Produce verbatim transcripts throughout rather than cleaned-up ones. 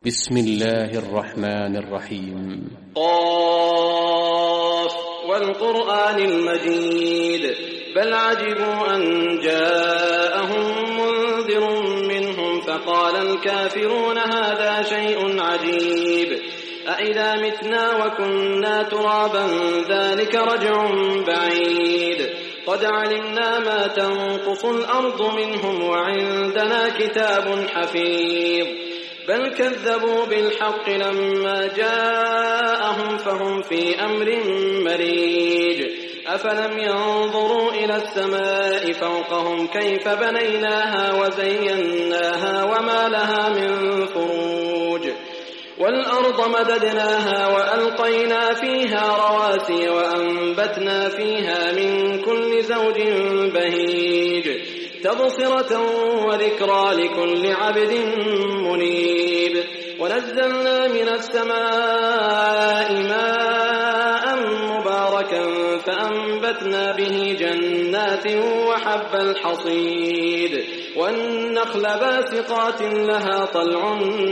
بسم الله الرحمن الرحيم. قاف والقرآن المجيد بل عجبوا أن جاءهم منذر منهم فقال الكافرون هذا شيء عجيب أإذا متنا وكنا ترابا ذلك رجع بعيد قد علمنا ما تنقص الأرض منهم وعندنا كتاب حفيظ بل كذبوا بالحق لما جاءهم فهم في أمر مريج أفلم ينظروا إلى السماء فوقهم كيف بنيناها وزيناها وما لها من فروج والأرض مددناها وألقينا فيها رواسي وأنبتنا فيها من كل زوج بهيج تبصرة وذكرى لكل عبد منيب ونزلنا من السماء ماء مباركا فأنبتنا به جنات وحب الحصيد والنخل باسقات لها طلع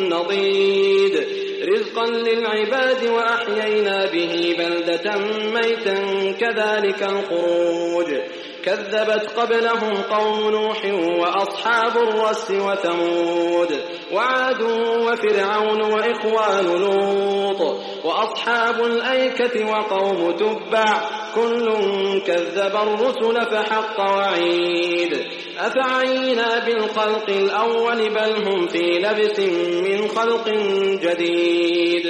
نضيد رزقا للعباد وأحيينا به بلدة ميتا كذلك الخروج كذبت قبلهم قوم نوح وأصحاب الرس وثمود وعاد وفرعون وإخوان لوط وأصحاب الأيكة وقوم تبع كل كذب الرسل فحق وعيد أفعينا بالخلق الأول بل هم في لبس من خلق جديد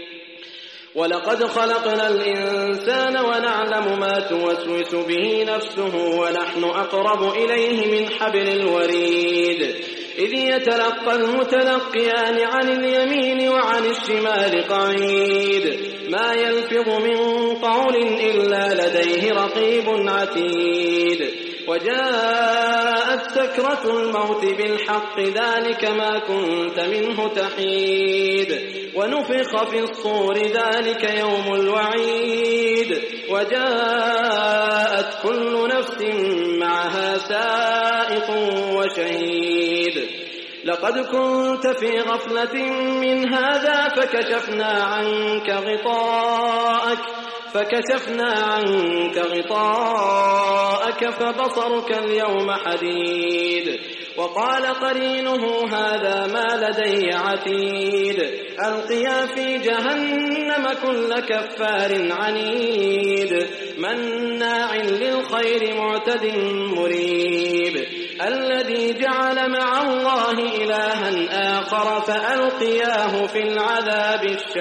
ولقد خلقنا الإنسان ونعلم ما توسوس به نفسه ونحن أقرب إليه من حبل الوريد إذ يتلقى المتلقيان عن اليمين وعن الشمال قعيد ما يلفظ من قول إلا لديه رقيب عتيد وجاءت سكرة الموت بالحق ذلك ما كنت منه تحيد ونفخ في الصور ذلك يوم الوعيد وجاءت كل نفس معها سائق وشهيد لقد كنت في غفلة من هذا فكشفنا عنك غطاءك فكشفنا عنك غطاءك فبصرك اليوم حديد وقال قرينه هذا ما لدي عتيد ألقيا في جهنم كل كفار عنيد مناع للخير معتد مريب الذي جعل مع الله إلها آخر فألقياه في العذاب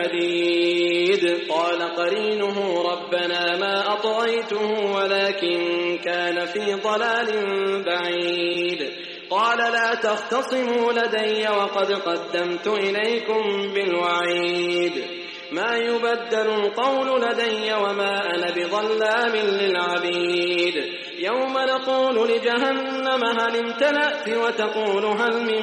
الشديد قال قرينه ربنا ما أطغيته ولكن كان في ضلال بعيد قال لا تختصموا لدي وقد قدمت إليكم بالوعيد ما يبدل القول لدي وما أنا بظلام للعبيد يوم نقول لجهنم هل امتلأت وتقول هل من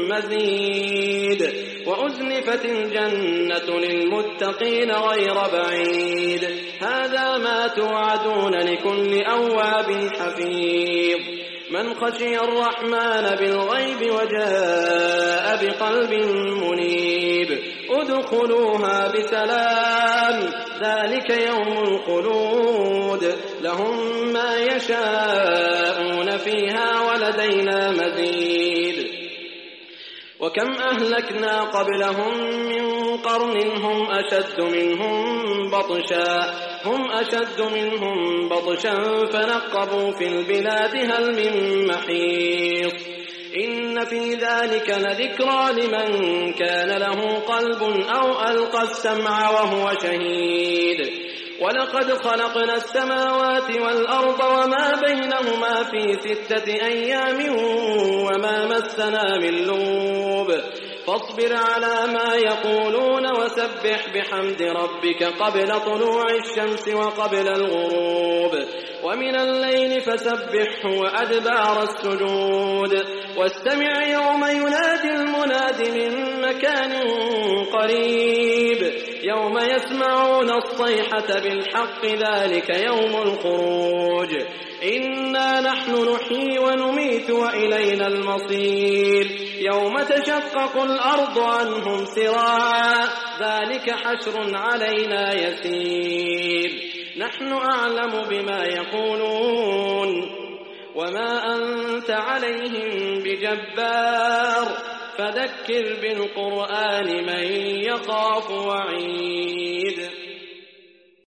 مزيد وأزلفت الجنة للمتقين غير بعيد هذا ما توعدون لكل أواب حفيظ من خشي الرحمن بالغيب وجاء بقلب منيب ادخلوها بسلام ذلك يوم الخلود لهم ما يشاءون فيها ولدينا مزيد وكم أهلكنا قبلهم من قرن هم أشد منهم بطشا هم أشد منهم بطشا فنقبوا في البلاد هل من محيص إن في ذلك لذكرى لمن كان له قلب أو ألقى السمع وهو شهيد ولقد خلقنا السماوات والأرض وما بينهما في ستة أيام وما مسنا من لوب فاصبر على ما يقولون وسبح بحمد ربك قبل طلوع الشمس وقبل الغروب ومن الليل فسبحه وأدبار السجود واستمع يوم ينادي المناد من مكان قريب يوم يسمعون الصيحة بالحق ذلك يوم الخروج إنا نحن نحيي ونميت وإلينا المصير يوم تشقق الأرض عنهم سراعا ذلك حشر علينا يسير نحن أعلم بما يقولون وما أنت عليهم بجبار فذكر بالقرآن من يخاف وعيد